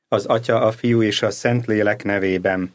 Az Atya, a Fiú és a Szentlélek nevében.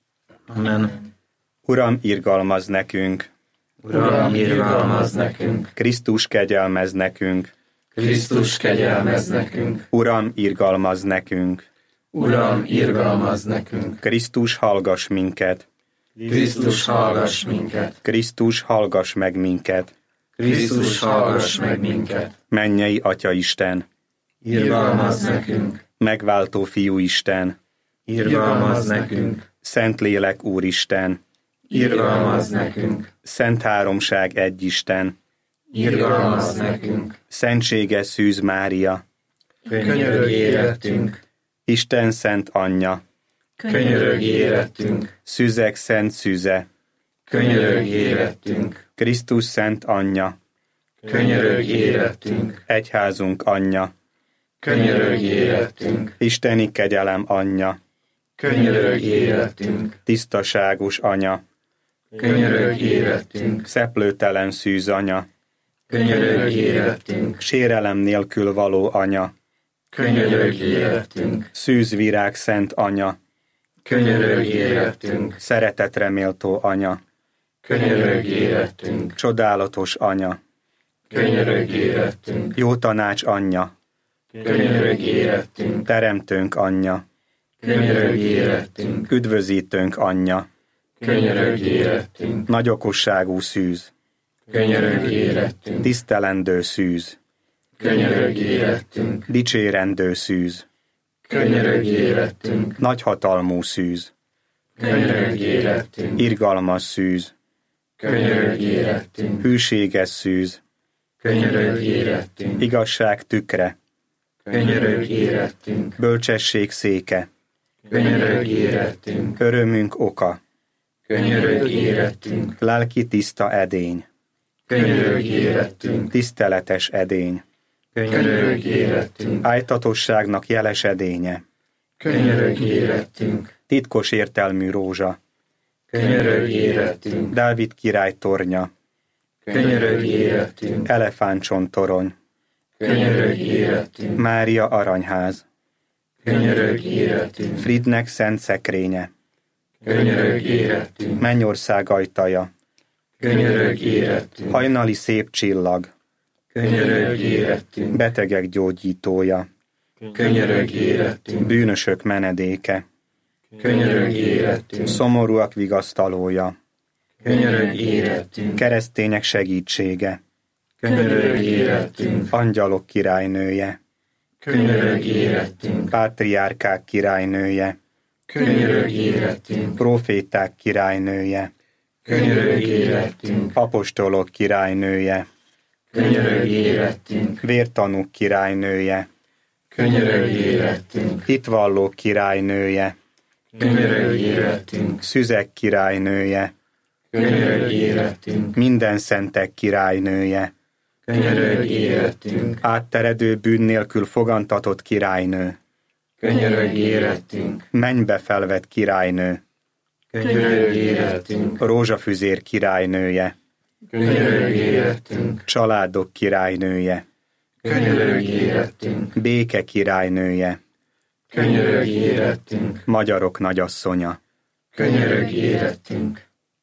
Amen. Uram, irgalmazz nekünk! Uram, irgalmazz nekünk! Krisztus, kegyelmezz nekünk! Krisztus, kegyelmezz nekünk! Uram, irgalmazz nekünk! Uram, irgalmazz nekünk! Krisztus, hallgass minket! Krisztus, hallgass minket! Krisztus, hallgass meg minket! Krisztus, hallgass meg minket! Mennyei Atya Isten! Irgalmazz nekünk! Megváltó Fiú Isten! Irgalmazz nekünk! Szentlélek Úristen! Irgalmazz nekünk! Szent Háromság egy Isten! Irgalmazz nekünk! Szentséges Szűz Mária! Könyörögj érettünk! Isten Szent Anyja! Könyörögj érettünk! Szüzek Szent Szüze! Könyörögj érettünk! Krisztus Szent Anyja! Könyörögj érettünk! Egyházunk Anyja! Könyörögj érettünk! Isteni kegyelem Anyja! Könyörögj érettünk! Tisztaságos Anya! Könyörögj érettünk! Szeplőtelen Szűz Anya! Könyörögj érettünk! Sérelem nélkül való Anya! Könyörögj érettünk! Szűzvirág Szent Anya! Könyörögj érettünk! Szeretetre méltó Anya! Könyörögj érettünk! Csodálatos Anya! Könyörögj érettünk! Jó tanács Anyja! Könyörögj érettünk! Teremtőnk Anyja! Könyörögj érettünk! Üdvözítőnk Anyja! Könyörögj érettünk! Nagy okosságú Szűz! Könyörögj érettünk! Tisztelendő Szűz! Könyörögj érettünk! Dicsérendő Szűz! Könyörögj érettünk! Nagyhatalmú Szűz! Könyörögj érettünk! Irgalmas Szűz! Könyörögj érettünk! Hűséges Szűz! Könyörögj érettünk! Igazság tükre! Könyörögj érettünk! Bölcsesség széke! Könyörögj érettünk! Örömünk oka! Könyörögj érettünk! Lelki tiszta edény! Könyörögj érettünk! Tiszteletes edény! Könyörögj érettünk! Ájtatosságnak jeles edénye! Könyörögj érettünk! Titkos értelmű rózsa! Könyörögj érettünk! Dávid király tornya! Könyörögj érettünk! Elefántcsontorony! Könyörögj érettünk! Mária aranyház! Könyörögj érettünk! Fridnek szent szekrénye! Könyörögj érettünk! Mennyország ajtaja! Könyörögj érettünk! Hajnali szép csillag! Könyörögj érettünk! Betegek gyógyítója! Könyörögj érettünk! Bűnösök menedéke! Könyörögj érettünk! Szomorúak vigasztalója! Könyörögj érettünk! Keresztények segítsége! Könyörögj érettünk! Angyalok királynője! Könyörögj érettünk! Pátriárkák királynője! Könyörögj érettünk! Proféták királynője! Könyörögj érettünk! Apostolok királynője! Könyörögj érettünk! Vértanúk királynője! Könyörögj érettünk! Hitvallók királynője! Könyörögj érettünk! Szüzek királynője! Könyörögj érettünk! Minden szentek királynője! Könyörögj érettünk! Átteredő bűn nélkül fogantatott királynő! Könyörögj érettünk! Mennybe felvett királynő! Könyörögj érettünk! Rózsafüzér királynője! Könyörögj érettünk! Családok királynője! Könyörögj érettünk! Béke királynője! Könyörögj érettünk! Magyarok nagyasszonya! Könyörögj érettünk!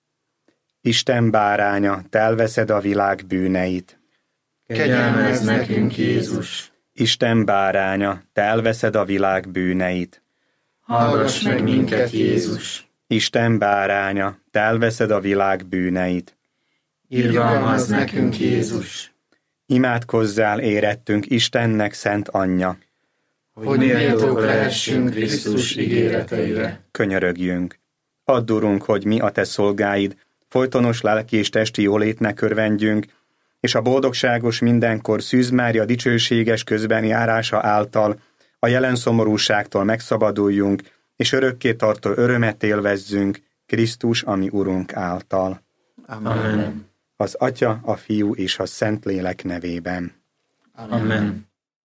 Isten báránya, te elveszed a világ bűneit! Kegyelmezz nekünk, Jézus! Isten báránya, te elveszed a világ bűneit! Hallgass meg minket, Jézus! Isten báránya, te elveszed a világ bűneit! Irgalmazz nekünk, Jézus! Imádkozzál érettünk Istennek szent anyja! Hogy méltók lehessünk Krisztus ígéreteire. Könyörögjünk! Add, Urunk, hogy mi a te szolgáid, folytonos lelki és testi jólétnek örvendjünk, és a boldogságos mindenkor Szűz Mária dicsőséges közbenjárása által a jelen szomorúságtól megszabaduljunk, és örökké tartó örömet élvezzünk Krisztus, ami Urunk által. Amen. Az Atya, a Fiú és a Szentlélek nevében. Amen.